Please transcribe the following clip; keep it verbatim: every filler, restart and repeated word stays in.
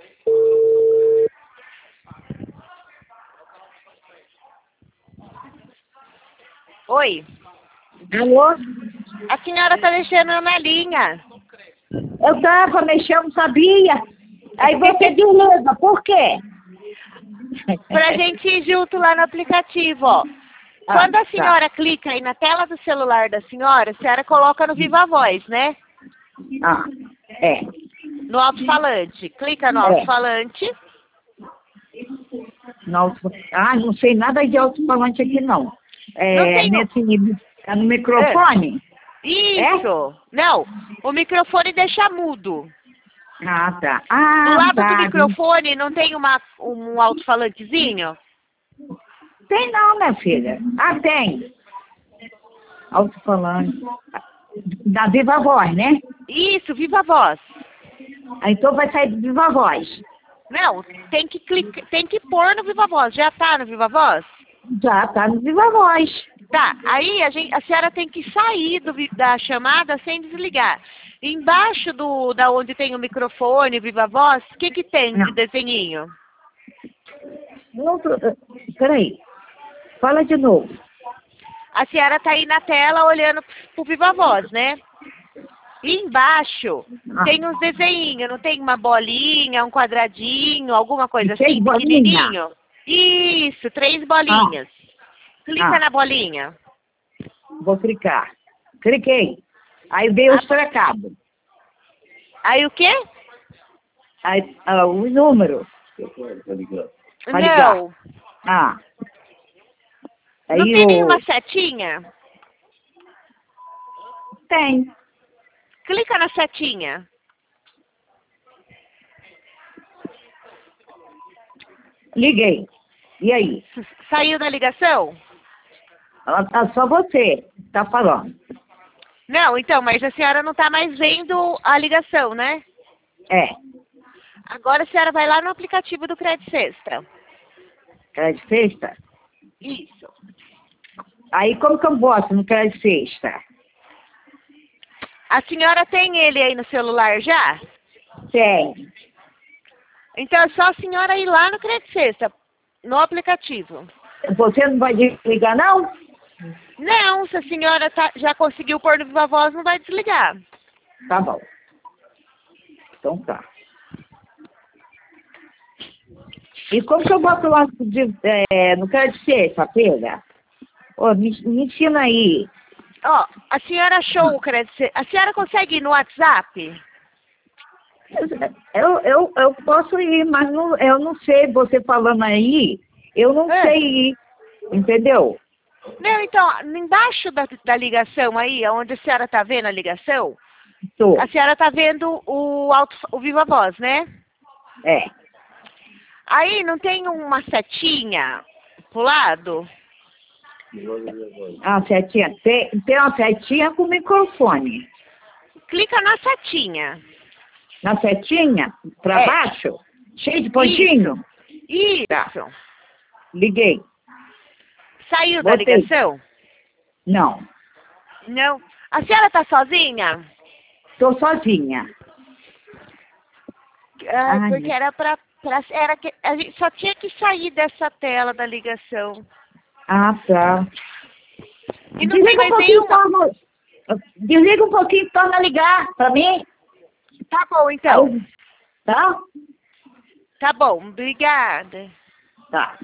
Oi. Alô? A senhora tá mexendo na linha. Eu tava mexendo, sabia? Aí você desliga, por quê? Pra gente ir junto lá no aplicativo, ó. Ah, Quando a tá. senhora clica aí na tela do celular da senhora, a senhora coloca no Viva Voz, né? Ah, é. No alto-falante. Clica no É. alto-falante. No alto... Ah, não sei nada de alto-falante aqui, não. É, Não tem... nesse... é no microfone? Isso! Não, o microfone deixa mudo. Ah, tá. Do Ah, lado tá. do microfone não tem uma, um alto-falantezinho? Tem não, minha filha. Ah, tem. Alto-falante. Da Viva Voz, né? Isso, Viva Voz. Ah, então vai sair do Viva Voz. Não, tem que clicar, tem que pôr no Viva Voz. Já tá no Viva Voz? Já tá no Viva Voz. Tá, aí a, gente, a senhora tem que sair do, vi- da chamada sem desligar. Embaixo do, da onde tem o microfone, Viva Voz, o que que tem Não. de desenhinho? Não tô... Peraí. Fala de novo. A senhora tá aí na tela olhando pro Viva Voz, né? E embaixo Ah. tem uns desenhinhos, não tem uma bolinha, um quadradinho, alguma coisa Três assim, bolinhas? pequenininho? Isso, três bolinhas. Clica Ah. na bolinha. Vou clicar. Cliquei. Aí veio Ah. os trecados. Aí o quê? Aí, ah, o número. Pra ligar. Não. Ah. Aí Não tem o... nenhuma setinha? Tem. Clica na setinha. Liguei. E aí? Saiu da ligação? Ah, ah, só você tá falando. Não, então, mas a senhora não está mais vendo a ligação, né? É. Agora a senhora vai lá no aplicativo do Crédito Sexta. Crédito sexta? Isso. Aí como que eu boto no crédito sexta? A senhora tem ele aí no celular já? Tem. Então é só a senhora ir lá no Crédito Sexta, no aplicativo. Você não vai desligar, não? Não, se a senhora tá, já conseguiu pôr no Viva Voz, não vai desligar. Tá bom. Então tá. E como que eu boto lá de, é, no crédito sexta, pega? Ô, me, me ensina aí. Ó, a senhora achou o Crédito Sexta. A senhora consegue ir no WhatsApp? Eu, eu, eu posso ir, mas não, eu não sei, você falando aí, eu não É. sei ir, entendeu? Não, então, embaixo da, da ligação aí, onde a senhora tá vendo a ligação, Tô. a senhora tá vendo o, auto, o Viva Voz, né? É. Aí não tem uma setinha pro lado? Ah, setinha. Tem, tem uma setinha com microfone. Clica na setinha. Na setinha, pra É. baixo, cheio de pontinho. Isso. Tá. Liguei. Saiu da Botei. ligação? Não. Não. A senhora tá sozinha? Tô sozinha. Ah, Ai, porque era pra, pra era que a gente só tinha que sair dessa tela da ligação. Ah, tá. E não tem Desliga um mais pouquinho, nenhuma. torna... Desliga um pouquinho e torna a ligar pra mim. Tá bom, então. Aí, tá? Tá bom, obrigada. Tá.